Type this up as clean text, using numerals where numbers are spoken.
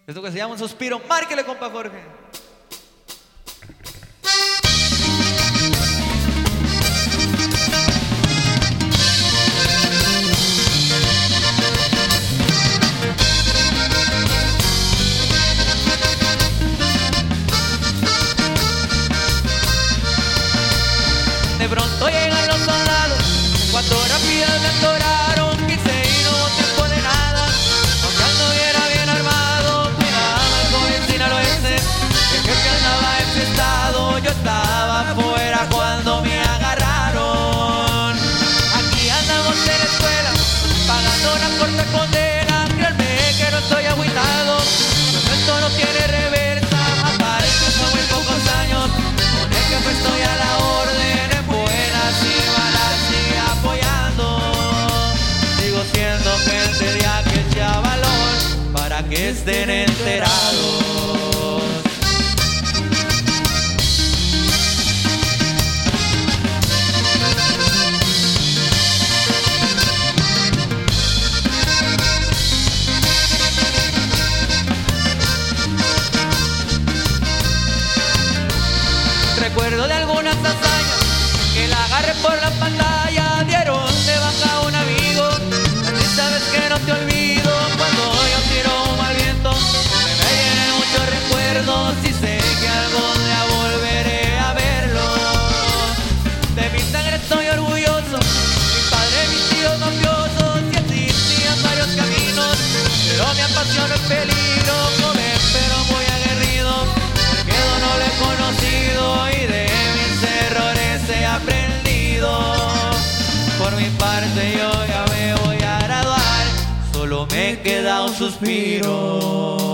Esto que se llama un suspiro, márquele, compa Jorge. De pronto llegan los soldados, cuando rápidas me atoraron, quise y no hubo tiempo de nada. Aunque anduviera bien armado, cuidaba el joven sinaloense, el jefe andaba enfiestado, yo estaba afuera cuando me agarraron. Aquí andamos en la escuela, pagando una corta condena, créanme que no estoy agüitado, pues esto no tiene reversa, aparezco son muy pocos años, con el jefe estoy a la orden. Gente de aquel chavalón para que estén enterados. Recuerdo de algunas hazañas que la agarré por la pantalla, dieron de baja a un amigo. Sabes que no te olvido cuando yo tiro un mal viento, me vienen muchos recuerdos y sé que algún día volveré a verlo. De mi sangre estoy orgulloso, mi padre, mis tíos mafiosos, y así existían varios caminos, pero me apasiona el peligro, joven pero muy aguerrido, el miedo no lo he conocido y de mis errores he aprendido. Por mi parte yo ya me voy a graduar, solo me queda un suspiro.